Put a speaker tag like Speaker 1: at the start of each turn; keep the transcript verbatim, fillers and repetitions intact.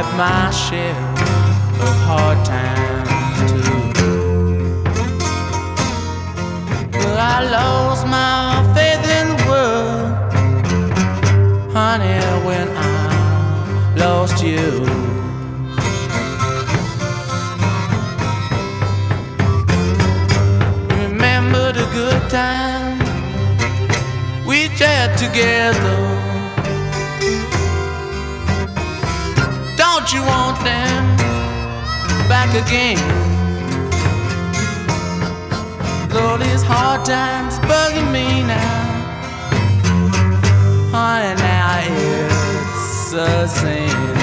Speaker 1: had my share of hard times too. But I lost my faith in the world, honey, when I lost you. Remember the good times we shared together. Don't you want them back again? Though these hard times bugging me now, honey, now it's a sin.